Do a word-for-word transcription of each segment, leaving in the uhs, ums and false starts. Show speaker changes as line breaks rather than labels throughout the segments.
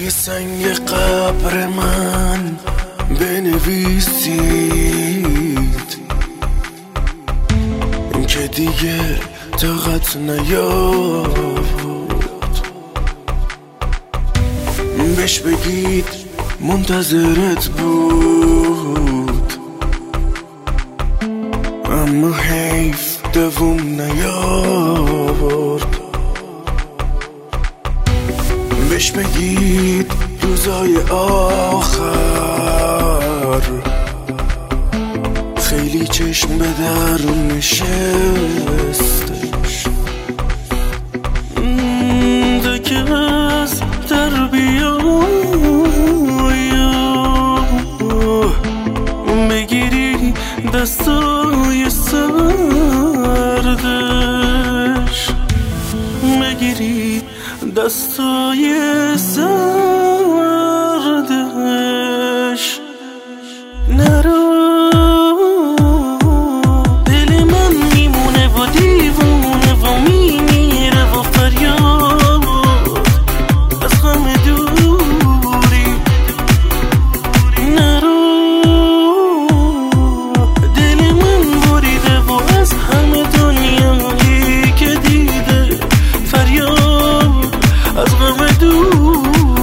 روی سنگ قبر من بنویسید که دیگه طاقت نیافت، بهش بگید منتظرت بود اما حیف دووم نیاورد. بهش بگید روزای آخر خیلی چشم به در نشستش، دیگه از در بیایم بگیری دستای سردش، بگیری دستای سردش. نرو دل من میمونه و دیوونه و میمیره و فریاد از غم دوری. نرو دل من بریده و از همه دنیایی که دیده فریاد از غم دوری.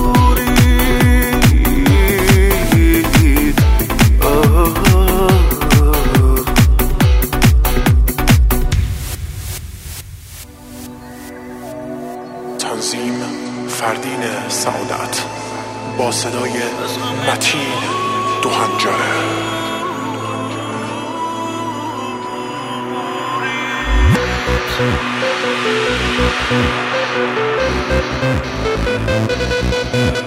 تنظیم فردین سعادت با صدای متین دوهنجره.